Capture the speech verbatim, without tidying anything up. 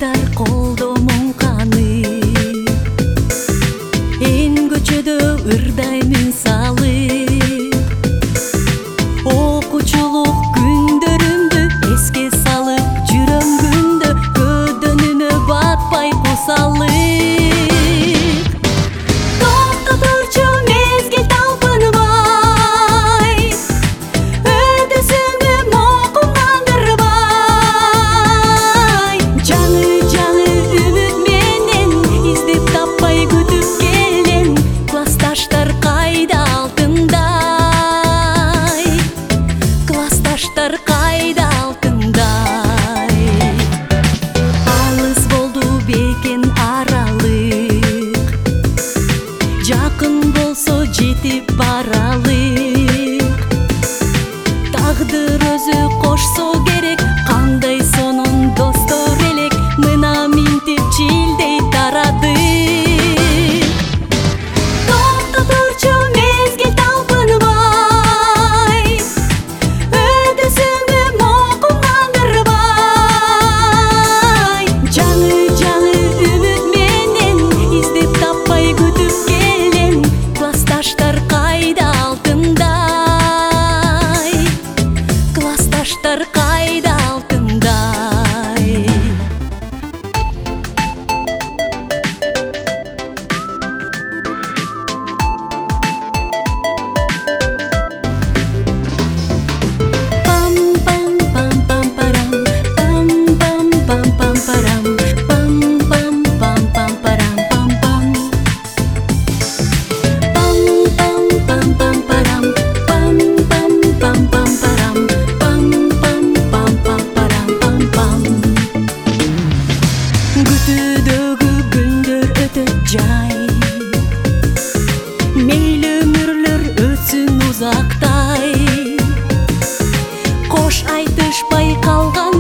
Кайдар колдомон каны эн көчөдө ырдаймын салып окуучулук күндөрүмдү эске салып жүрөм күндө көдөнүмө батпай кусалып токтотурчу мезгил талпынбай өтөсүңдү мокуңандырбай жаңы жаңы үмүт менен издеп таппай күтүп келген классташтар кайда алтындай классташтар кайда алтындай алыс болду бекен аралык жакын болсо жетип баралык тагдыр өзү кошсо керек кандай сонун достор элек мына минтип чилдей тарадык токтотурчу мезгил талпынбай өтөсүңдү мокуңандырбай жаңы жаңы үмүт менен издеп таппай күтүп келген классташтар кайда алтындай классташтар кайда алтындай пам пам пам пам парам пам пам пам пам парам пам пам пам пам парам пам пам пам пам пам пам парам пам пам пам пам парам пам пам пам пам парам пам пам күтүүдөгү күндөр өтөт жай мейлі өмүрлөр өтсүн узактай кош айтышпай калган